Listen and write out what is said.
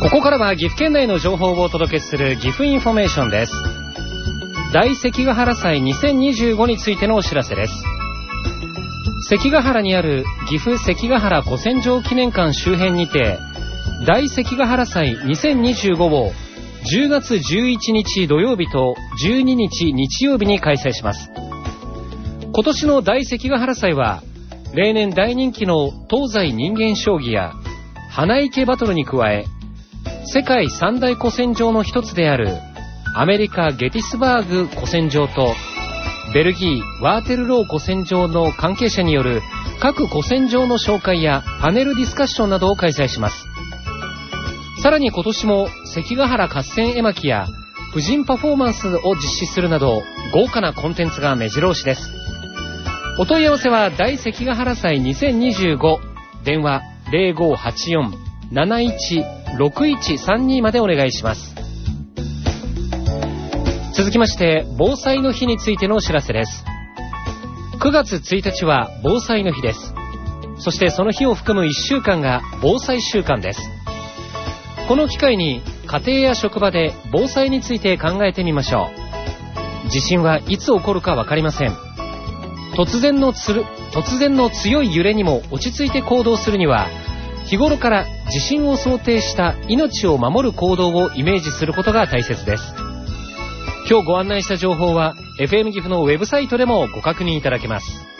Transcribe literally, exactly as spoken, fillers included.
ここからは岐阜県内の情報をお届けする岐阜インフォメーションです。大関ヶ原祭にせんにじゅうごについてのお知らせです。関ヶ原にある岐阜関ヶ原古戦場記念館周辺にて、大関ヶ原祭にせんにじゅうごをじゅうがつじゅういちにち土曜日とじゅうににち日曜日に開催します。今年の大関ヶ原祭は例年大人気の東西人間将棋や花いけバトルに加え、世界三大古戦場の一つであるアメリカゲティスバーグ古戦場とベルギーワーテルロー古戦場の関係者による各古戦場の紹介やパネルディスカッションなどを開催します。さらに今年も関ヶ原合戦絵巻や婦人パフォーマンスを実施するなど豪華なコンテンツが目白押しです。お問い合わせは大関ヶ原祭にせんにじゅうご電話 ゼロごはちよん なないち ろくいちさんに までお願いします。続きまして防災の日についてのお知らせです。くがつついたちは防災の日です。そしてその日を含むいっしゅうかんが防災週間です。この機会に家庭や職場で防災について考えてみましょう。地震はいつ起こるか分かりません。突然のつる突然の強い揺れにも落ち着いて行動するには、日頃から地震を想定した命を守る行動をイメージすることが大切です。今日ご案内した情報は エフエム 岐阜のウェブサイトでもご確認いただけます。